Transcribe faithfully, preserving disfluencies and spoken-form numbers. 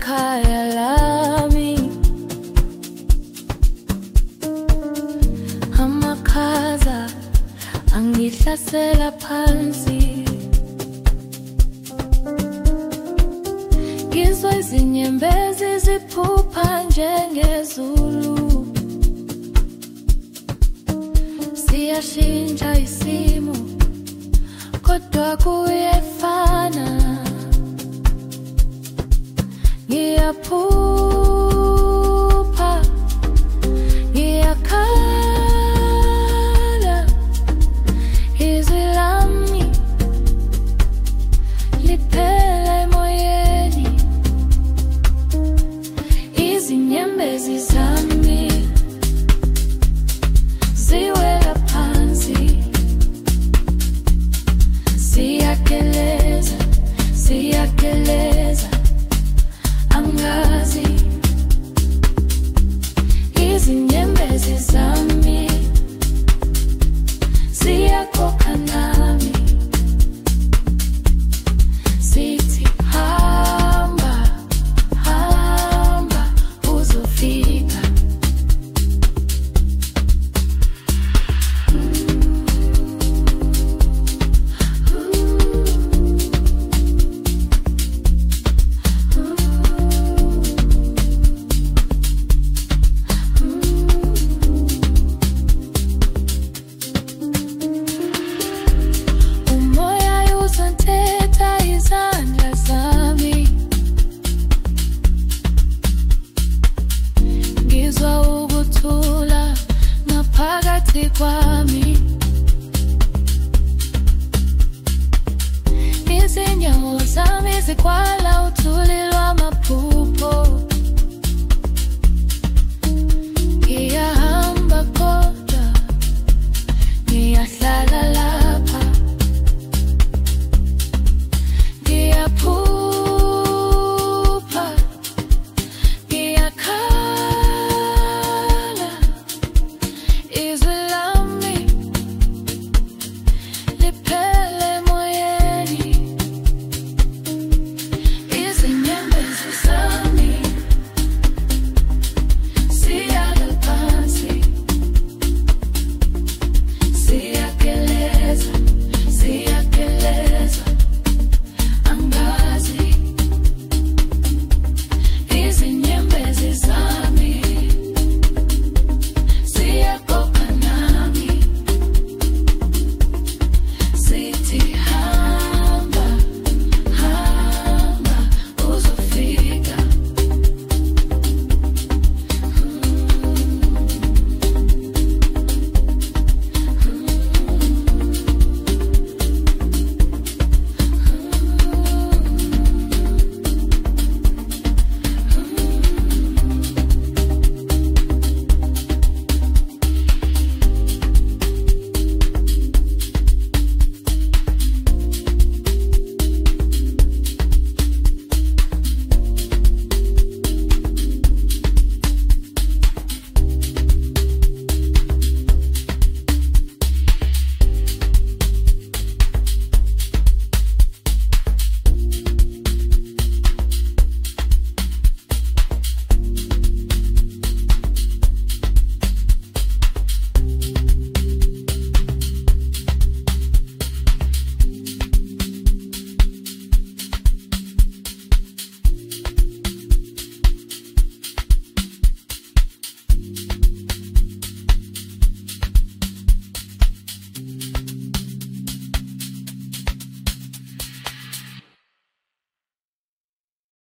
ikhaya lami. Amakhaza angihlasela phansi, ngizwa izinyembezi ziphupha njengezulu. Siyashintsha isimo kodwa kuyefana. Ngiyaphupha, ngiyakhala, izwi lami liphela emoyeni. Izinyembezi zami ziwela phansi, siyakeleza, siyakeleza, angazi. Izinyembezi zami ziyakhokha nami, sithi hamba, hamba uzofika. Umoya uzontetha izandla zami, ngizwa ukuthula ngaphakathi kwami. Izinyawo zami zikwala uthuli lwamaphupho, ngiyahamba kodwa ngiyahlala lapha. Ngiyaphupha, ngiyakhala, izwi lami liphela emoyeni. Izinyembezi zami